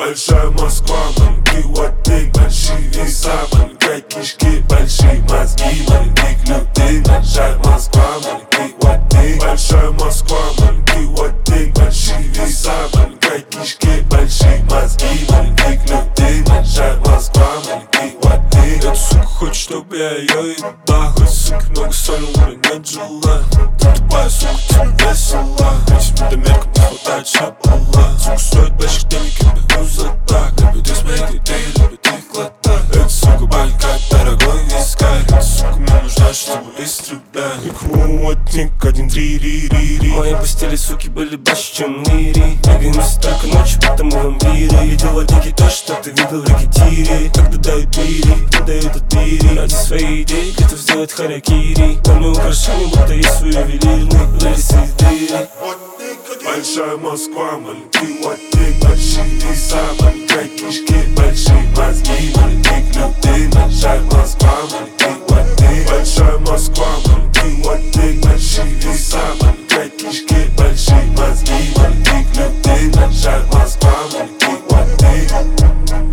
Большая Москва, маленький ватык, большие веса, маленькие кишки, большие мозги, маленьких людей. Большая Москва, маленький ватык. Большая Москва, маленький ватык, большие веса, маленькие кишки, большие мозги, маленьких людей. Большая Москва, маленький ватык. Эта сука хочет, чтобы я ее ебал. Хоть суки много соли, у меня нет желания. Ты тупая сука, тебе весело. Этим домеркам не хватает шапала. Сука стоит больших денег, я бегу за так. Любит их моих детей, любит их глотать. Эта сука банька, дорогой вискарь. Эта сука мне нужна, чтобы истреблять. Никвотник, 1-3-ри-ри-ри. Мои постели, суки, были больше, чем мири. Двигаемся только ночью, потому вампиры. Видела дикий то, что ты видел в рекетире. Когда дают бири, продают от бири. Ради своей идеи готов сделать харакири. Помню украшения, будто есть свой ювелирный. Вылез из двери. Большая Москва, маленький ватык, большие веса, маленькие кишки, большие мозги, маленьких людей. Большая Москва, маленький ватык. Большая Москва, маленький ватык, большие веса, маленькие кишки, большие мозги, маленьких людей. Большая Москва, маленький ватык.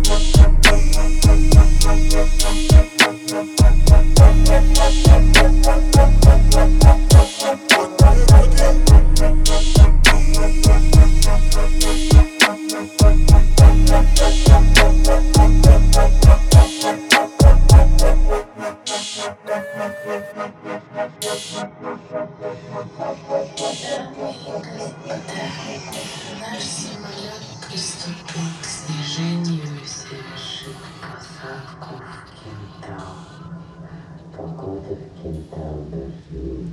Наш самолет приступил к снижению и совершил посадку в Кентау. Погода в Кентау дождливая.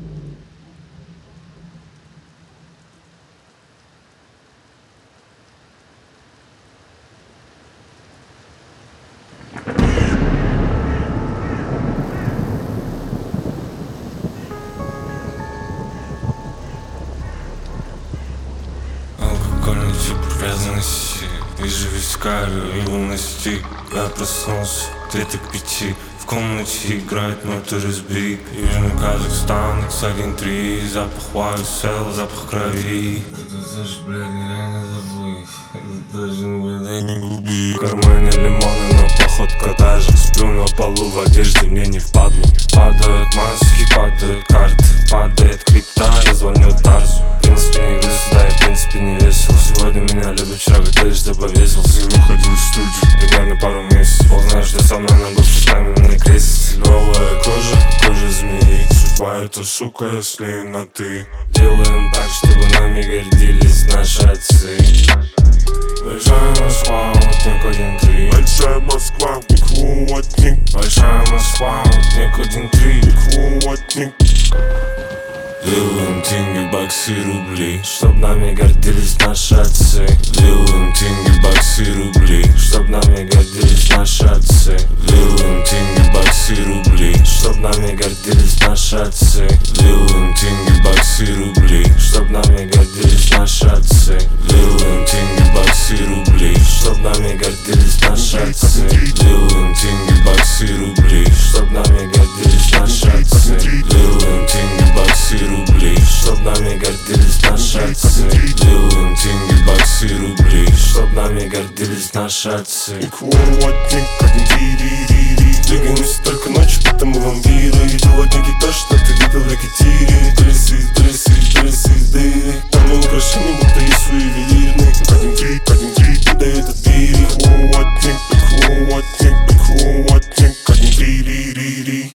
Алкогольный тип привязанности. Вижу вискарю и настиг. Я проснулся 3 к 5. В комнате играет мой туризбик. Южный Казахстан, X1-3. Запах YSL, запах крови. Это знаешь, блядь, нереально забыть. Это даже, блядь, не губи. В кармане лимоны, но походка даже. Сплю на полу в одежде, мне не впадло. Падают маски, падают карты. Падает крипта, я звоню Тарсу. В принципе не грустно, да, и в принципе не весело. Сегодня меня любят, вчера говорили, что повесился. Выходил в студию, примерно пару месяцев. Знаешь, что со мной на губке каменный крест. Новая кожа, кожа змеи. Судьба это, сука, если на ты. Делаем так, чтобы нами гордились наши отцы. Большая Москва, ватник 1-3. Большая Москва, ватник. Большая Москва, ватник 1-3. Ватник. Делаем деньги, баксы, рубли, чтоб нами гордились наши отцы. Делаем деньги, баксы, рубли, чтоб нами гордились наши отцы. Делаем деньги, баксы, рубли, чтоб нами гордились наши отцы. Делаем деньги, баксы, рубли, чтоб нами гордились наши отцы. Делаем деньги, баксы, рубли, чтоб нами гордились наши отцы. Делаем деньги, баксы, рубли, чтоб нами гордились наши отцы. Делаем деньги, баксы, рубли, чтоб нами гордились наши отцы. Делаем деньги, баксы, рубли, чтоб нами гордились наши отцы. Ватник, 1-3-ри-ри-ри. Двигаемся только ночью, потому вампиры.